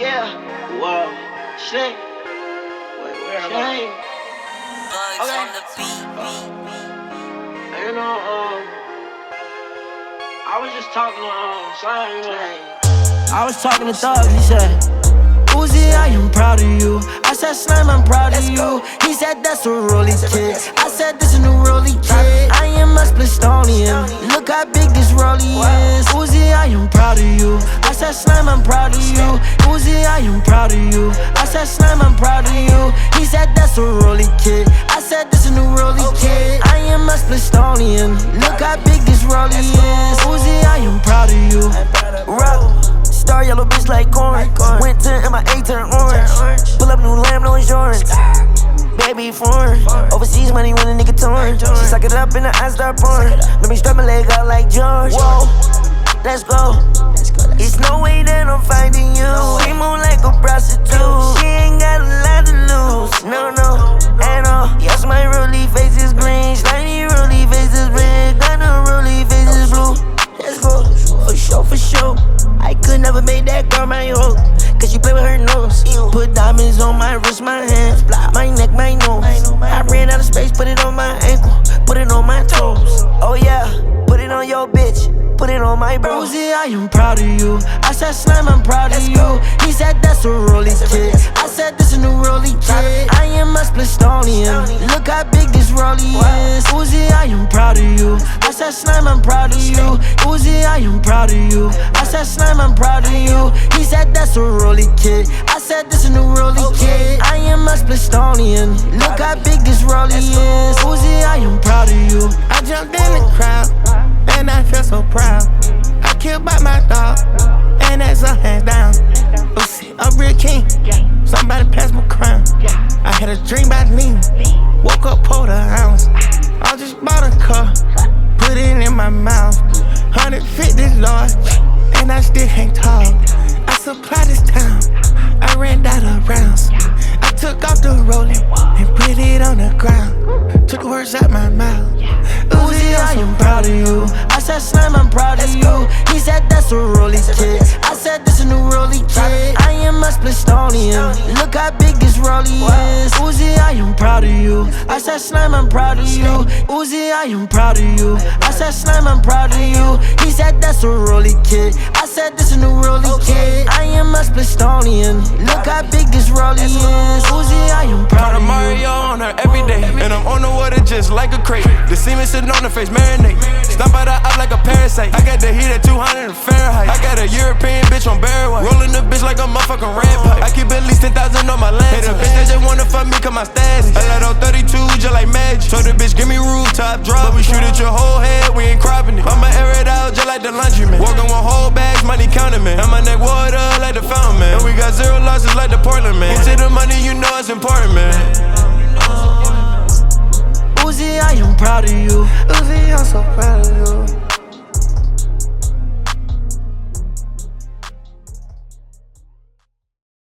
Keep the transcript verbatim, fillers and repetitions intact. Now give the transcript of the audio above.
Yeah, whoa, shit. Wait, where am I? Bugs Okay. on the beat. You know, um, I was just talking to um, Slime, you know. I was talking to Thug, he said, Uzi, I am proud of you. I said, Slime, I'm proud of you. He said, that's a Rolly kid. I said, this is a new Rolly kid. I am a Splistonian. Look how big this Rolly is. Uzi, I am proud of you. I said, Slime, I'm proud of you. Uzi, I am proud of you. I said, Slime, I'm proud of you. He said, that's a Rolly kid. I said, this is a new Rolly kid. I am a Splistonian. Look how big this Rolly is. Uzi, I am proud of you. Rock. Star yellow bitch like corn. Went to M I A, turn orange. Pull up new lamb, no insurance. Baby foreign. Overseas money when a nigga torn. She suck it up and the eyes start pouring. Let me strap my leg out like George. Whoa, let's go. It's no way that I'm finding you. She move like a prostitute. She ain't got a lot to lose. No, no, at all. Yes, my rolly face is green. Shiny rolly face is red. Got no rolly face is blue. Let's go, for sure, for sure. I could never make that girl my hoe, cause she play with her nose. Put diamonds on my wrist, my hands, my neck, my nose. I ran out of space, put it on my ankle, put it on my toes. Oh yeah, put it on your bitch, put it on my bro. Uzi, I am proud of you. I said, Slime, I'm proud of you. He said, that's a Rolly kid. I said, this is a new Rolly kid. I am a Splistonian. Look how big this Rolly is. Uzi, I am proud of you. I said, Slime, I'm proud of you. Uzi, I am proud of you. I said, Slime, I'm proud of you. He said, that's a Rolly kid. I said, this is a new Rolly kid. I am a Splistonian. Look how big this Rolly is. Uzi, I am proud of you. I jumped in the crowd, and I feel so proud. I killed by my dog, and that's a hand down. Uzi, a real king. Somebody pass my crown. I had a dream about Nina. Woke up, pulled a ounce. I just bought a car, put it in my mouth. one hundred fifty large, and I still can't talk. I supply this town, I ran out of rounds. I took off the rolling and put it on the ground. Took the words out my mouth. Uzi, I am proud of you. I said, Slime, I'm proud of you. He said, that's a Rolly kid. I said, this is a new Rolly kid. I am a Splistonian. Look how big this Rolly is. Uzi, I am proud of you. I said, Slime, I'm proud of you. Uzi, I am proud of you. I said, Slime, I'm proud of you. He said, that's a Rolly kid. I said, this is a new Rolly kid. I am a Splistonian. Look how big this Rolly is. Uzi, I am proud of you. Mario on her every day, and I'm on the water just like a crate. The semen sitting on her face, marinate. Stomp out her up like a parasite. I got the heat at two hundred Fahrenheit. I got a European bitch on Barry White. Rolling the bitch like a motherfucking rampart. I keep at least ten thousand on my land. Hey, the bitch that just wanna fuck me cause my status. I let on thirty-two just like magic. Told the bitch give me rooftop drop, but we shoot at your whole head, we ain't cropping it. I'ma air it out just like the laundryman. Walking with whole bags, money counting man. And my neck water like the fountain man. And we got zero losses like the Portland man. Get to the money, you know it's important man. Uzi, I am proud of you. Uzi, I'm so proud.